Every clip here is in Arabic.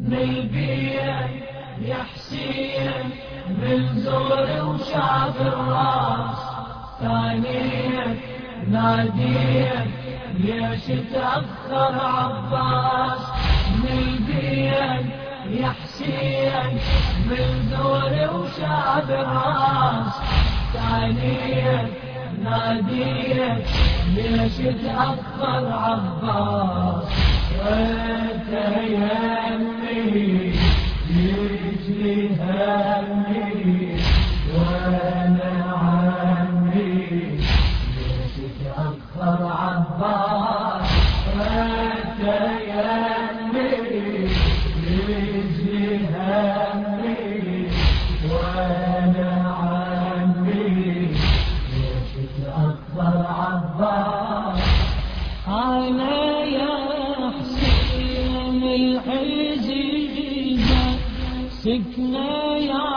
نلبيه يا حسين بالزور وشاف الراس، ثانيا ناديك ليش تأخر عباس. نلبيه يا حسين بالزور وشاف الراس، ثانيا ناديك ليش تأخر عباس. وانت يمي يجري همي وانا عمي ليش تأخر عباس. وانت يمي يجري همي وانا عمي ليش تأخر عباس. أنا يا حسين العزيزة سكنة يا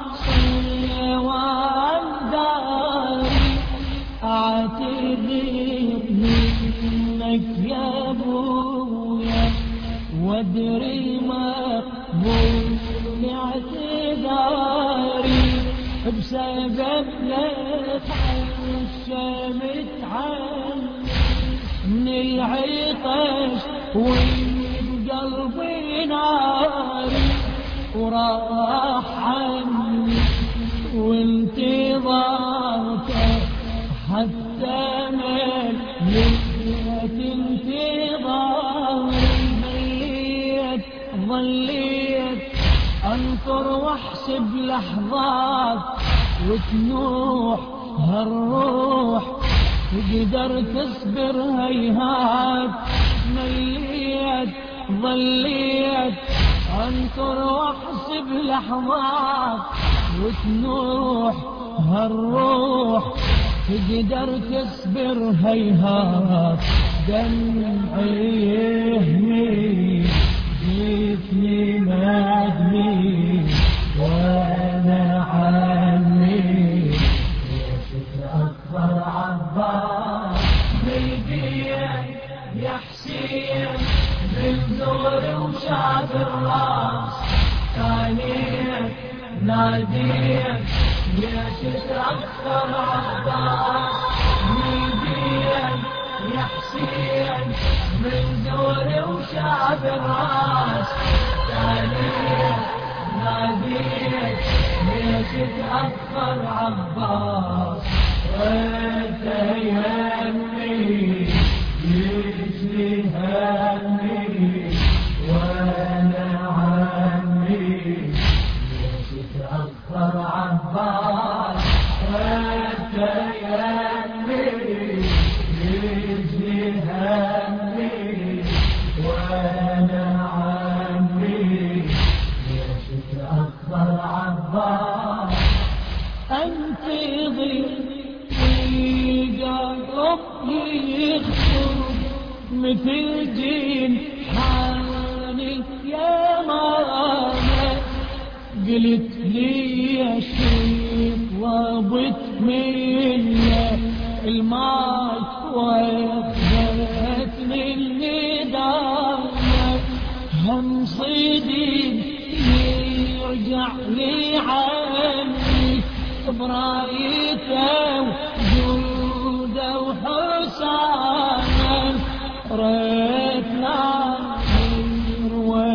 صلوان داري، أعتذر منك يا أبويا وادري مقبول اعتذاري، بسبب لك عشمت عني من العطش وقلبي ناري، وراح عني وانتظرته حتى مليت انتظاري. مليت ظليت انطر واحسب لحظات وتنوح هالروح تقدر تصبر هيهات. مليت ظليت انطر واحسب لحظات وتنوح هالروح تقدر تصبر هيهات. دمعي يهمي جيتني مدمي وانا عني ليش تأخر عباس. نلبيه يا حسين بالزور وشاف الراس، ثانيا ناديك ليش تأخر عباس. نلبيه يا حسين بالزور وشاف الراس، ثانيا ناديك ليش تأخر عباس. وانت يمي يجري همي وانا عمي ليش تأخر عباس. وانت يمي يجري همي وانا عمي ليش تأخر عباس. انتظر ربي يخطر مثل جين حاني يا ماما. قلت لي يا شيخ وابت مني الماء واخذتني الندامة. هم صيدين يرجع لي عني برايته جودة وحسانا. ريت ناظر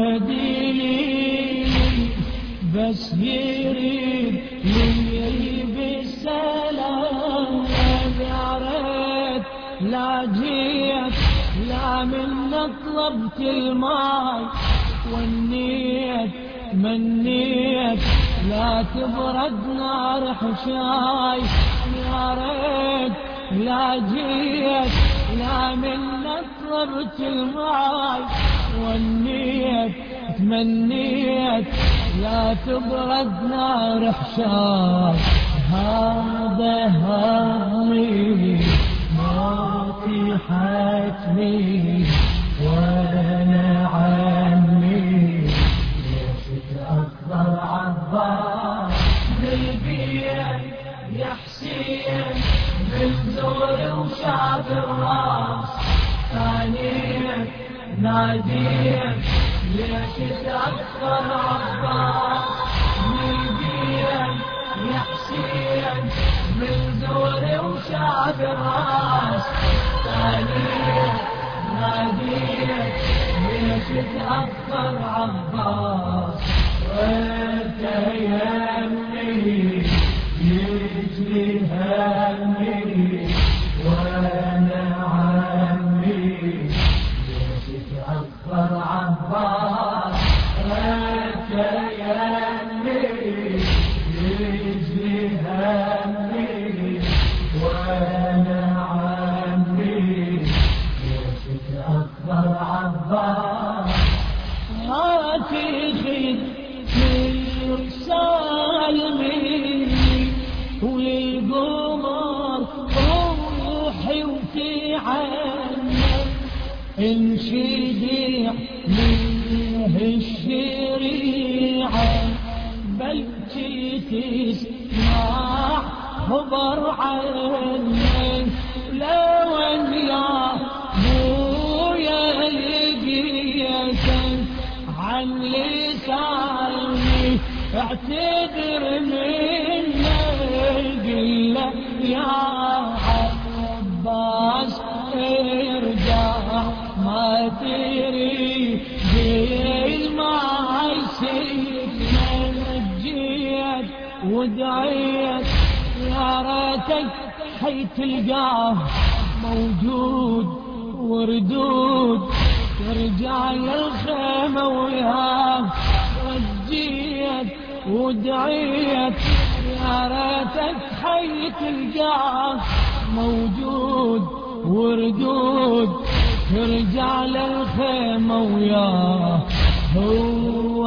وديني بس يريد لي بالسلام. يا ريت لا جيت لا من طلبت الماي والنيت منيت لا تبرد نار حشاي. يا ريت لا جيت لا من طلبت الماي والنيت تمنيت لا تبرد نار حشاي. هذا همي موتي حتمي وانا عني ليش تأخر عباس. نلبيه يا حسين بالزور وشاف الراس، ثانيا ناديك ليش أكبر عباس نبيا يا حسين من زور وشعب الراس ثانية نادية ليش تأخر عباس وانت يمي يجري همي وانا عمي ليش تأخر عباس وانت يمي يجري همي وانا عمي ليش تأخر عباس هاتي خير سالمي والقمر روحي وفي عنا انشدي منه الشريعة بل تسمع خبر عنك لو ان يا بويا لقيتك عن لساني اعتذر منا قل يا عباس ارجع ما تريد المعسكنا نجيت ودعيت يا ريتك حي تلقاه موجود وردود ترجع للخيمة وياه رجيت ودعيت يا ريتك حي تلقاه موجود وردود ترجع للخيمة وياه هو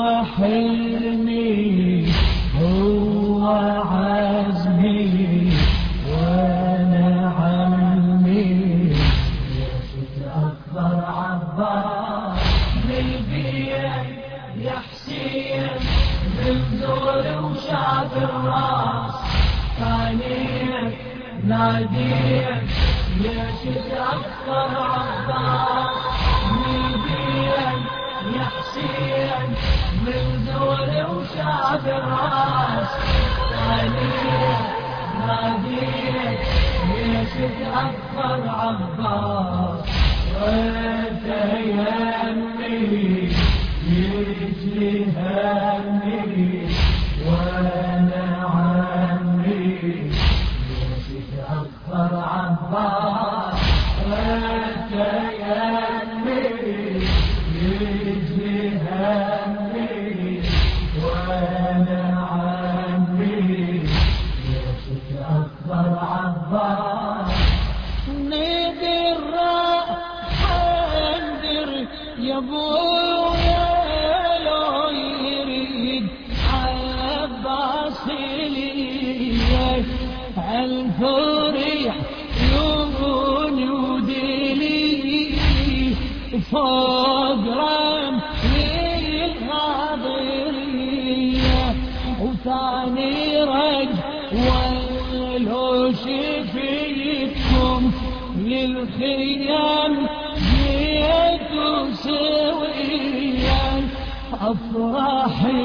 حلمي هو عزمي وانا عمي ليش تأخر عباس نبيا يا حسين من زور وشعب الراس ثانيا ناديا ليش تأخر عباس نبيا يا حسين من زور وشعب الراس ثانيا ناديا ليش تأخر عباس وانت يمي يجري همي وانا عمي ليش تأخر عباس وانت يمي يجري همي وانا عمي ليش تأخر عباس نقدر حندر يا ابويا لو يريد عباس ليك الفرح يكون ودلي فوق رمي الغاضرية وثاني رج ولو شفيتكم للخيام جيتوا سويا أفراحي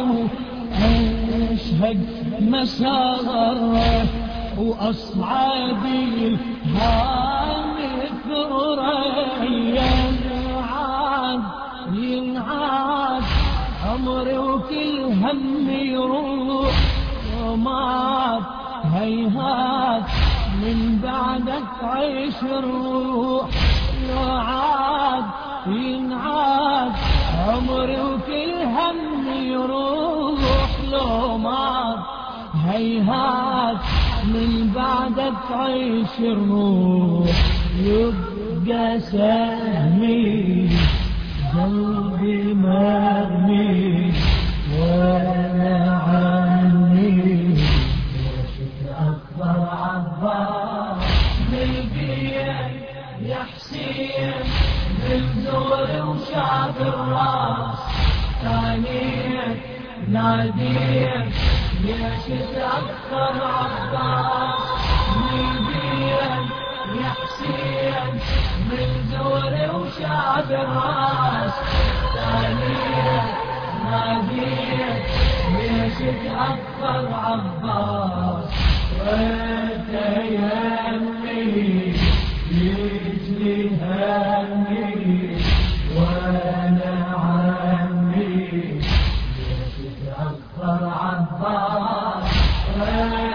وأشهد مسارة وأصعادي الهام ثريا ينعاد عمري وكل هم يروح ومات هيهات من بعدك عيش الروح لو عاد ينعاد عمري وكل هم يروح لو مات هيهات من بعدك عيش الروح يبقى سهمي قلبي مرمي وانا عني ليش تأخر عباس نبيا يا حسين من زور وشعب الراس ثانيا ناديا ليش تأخر عباس نبيا يا حسين من زور وشعب الراس ثانيا أكبر عباس وانت يمي يجلي همي وانا عمي ليش أكبر عباس